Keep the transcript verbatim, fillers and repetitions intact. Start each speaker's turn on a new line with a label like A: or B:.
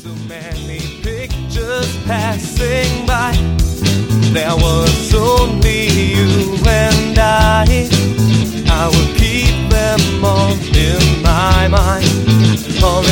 A: So many pictures passing by. There was only you and I. I will keep them all in my mind. All